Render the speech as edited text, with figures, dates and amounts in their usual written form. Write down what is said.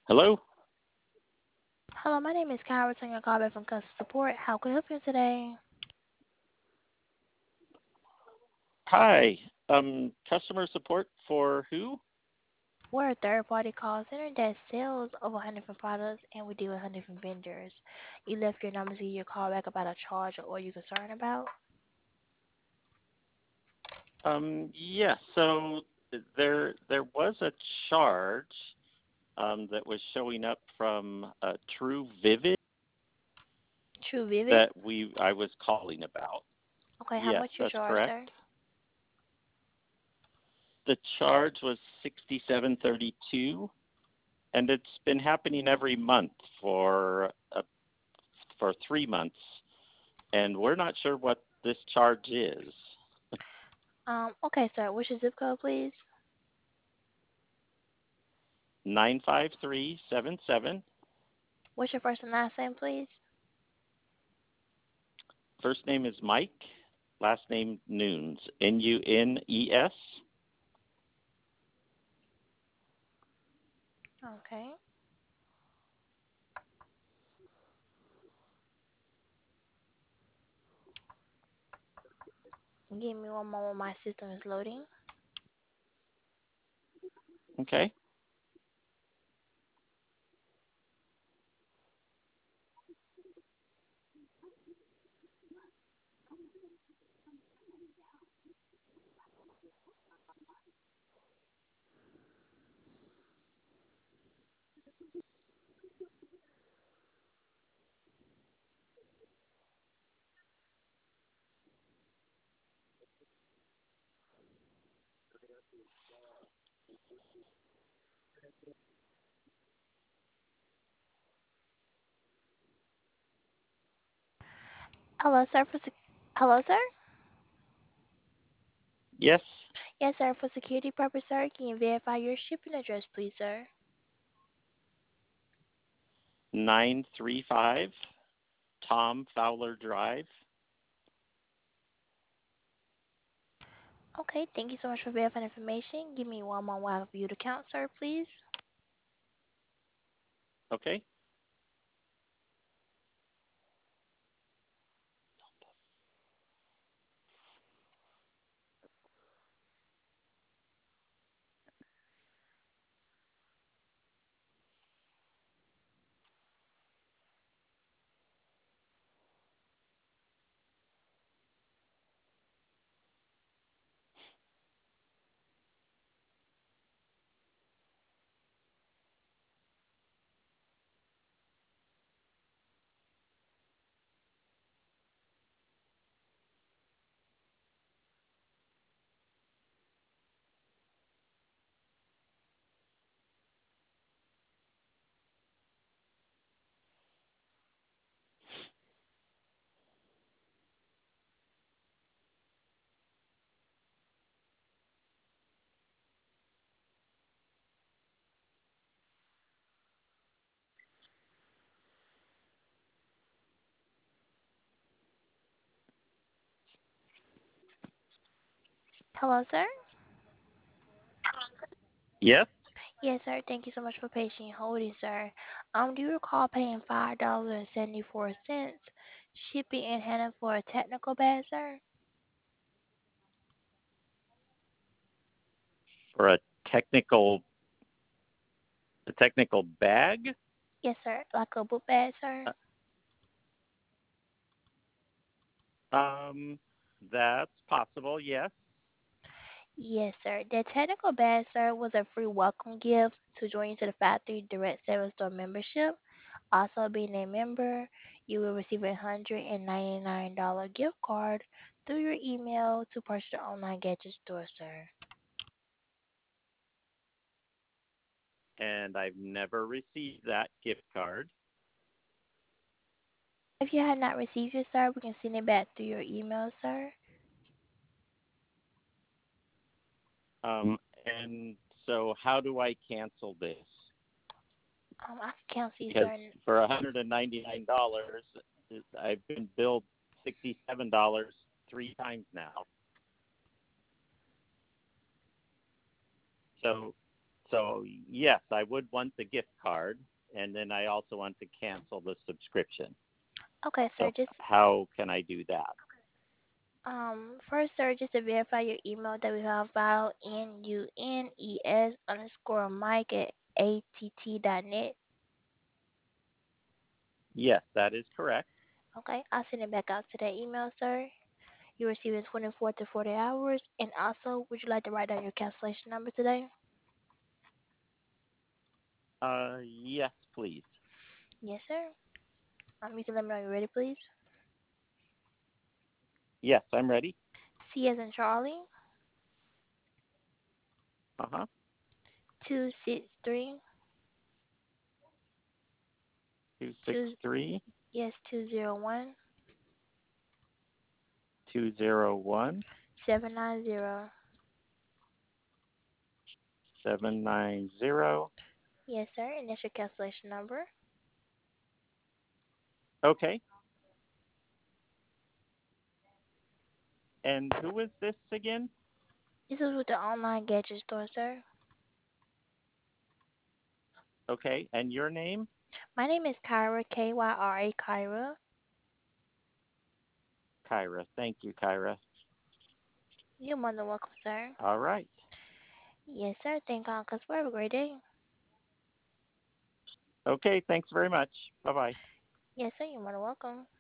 Hello? Hello, my name is Kyra, returning your call back from customer support. How can I help you today? Hi. Customer support for who? We're a third-party call center that sells over 100 different products, and we deal with 100 different vendors. You left your number to give you a call back about a charge or you're concerned about. Yes. So there was a charge that was showing up from True Vivid True Vivid. that I was calling about. Okay, how Yes, much you that's charge, correct. sir? The charge was 67.32, and it's been happening every month for 3 months, and we're not sure what this charge is. Okay, sir. What's your zip code, please? 95377. What's your first and last name, please? First name is Mike. Last name Nunes. Nunes. Okay. Give me one moment. My system is loading. Okay. Hello, sir. Hello, sir. Yes. Yes, sir. For security purpose, sir, can you verify your shipping address, please, sir? 935 Tom Fowler Drive. Okay, thank you so much for verifying information. Give me one moment while I view the account, sir, please. Okay. Hello, sir? Yes. Yes, sir. Thank you so much for patiently holding, sir. Do you recall paying $5.74 shipping and handling for a technical bad, sir? For a technical bag. Yes, sir. Like a book bag, sir? Um, that's possible. Yes. Yes, sir. The technical bad, sir, was a free welcome gift to join you to the Factory Direct Service Store membership. Also, being a member, you will receive a $199 gift card through your email to purchase your online gadget store, sir. And I've never received that gift card. If you have not received it, sir, we can send it back through your email, sir. And so how do I cancel this? I can cancel you, Because sir. for $199, I've been billed $67 3 times now. So So, yes, I would want the gift card, and then I also want to cancel the subscription. Okay, sir. So, how can I do that? First, sir, just to verify your email that we have filed, nunes_Mike at att.net. Yes, that is correct. Okay, I'll send it back out to that email, sir. You receive it in 24 to 40 hours. And also, would you like to write down your cancellation number today? Yes, please. Yes, sir. You can let me know you're ready, please. Yes, I'm ready. C as in Charlie, Uh-huh. 263, 2, 263 yes, 201, 201 790. 790. Yes, sir. And that's your cancellation number. Okay. And who is this again? This is with the online gadget store, sir. Okay. And your name? My name is Kyra, Kyra, Kyra. Kyra. Thank you, Kyra. You're more than welcome, sir. All right. Yes, sir. Thank God, because have a great day. Okay. Thanks very much. Bye-bye. Yes, sir. You're more than welcome.